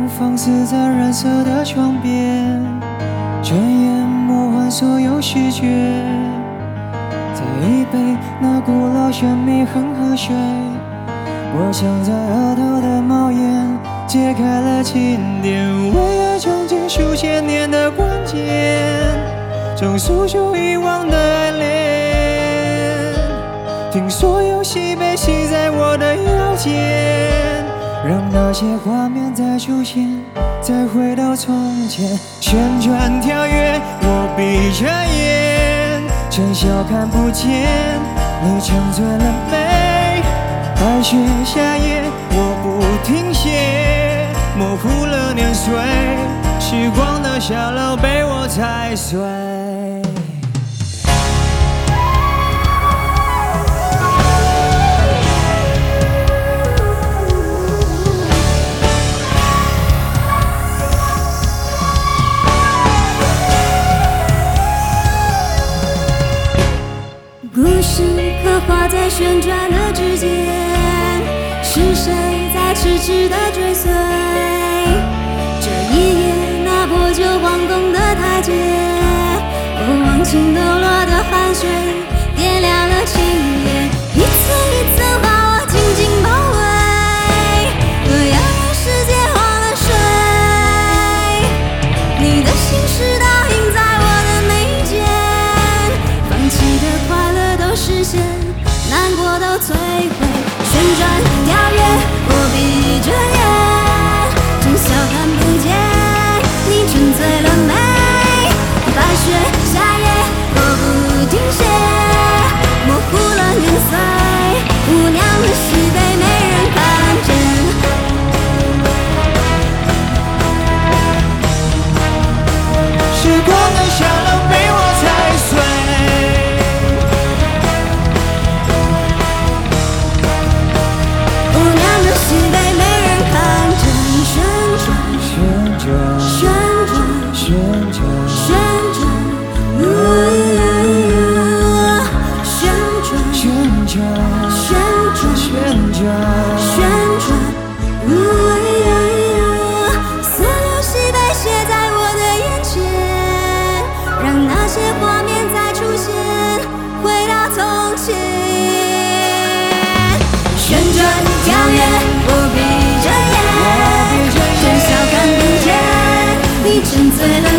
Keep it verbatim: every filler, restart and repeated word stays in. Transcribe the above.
灯放肆在染色的窗边，转眼魔幻所有视觉。再一杯那古老神秘恒河水，我想在额头的帽檐揭开了经典，为爱穷尽数千年的关键，重诉出遗忘的爱恋。听说有戏被系在我的腰间，让那些画面再出现，再回到从前。旋转跳跃，我闭着眼，趁笑看不见，你沉醉了没？白雪夏夜，我不停歇，模糊了年岁，时光的小楼被我踩碎。 故事刻画在旋转的指尖，是谁在痴痴地追随？这一夜那破旧皇宫的台阶，我忘情抖落的汗水，点亮了青烟，一层一层把我紧紧包围，和遥远世界换了水。你的心事倒映在我的眉间，放弃的快乐都实现，难过都摧毁。旋转跳跃，我闭着眼，真笑看不见，你沉醉了没？白雪夏夜，我不停歇，模糊了年岁，无娘的喜悲没人看见。 时光的小楼被我踩碎。 画面再出现，回到从前。旋转跳跃，我闭着眼，真笑看不见，你沉醉了。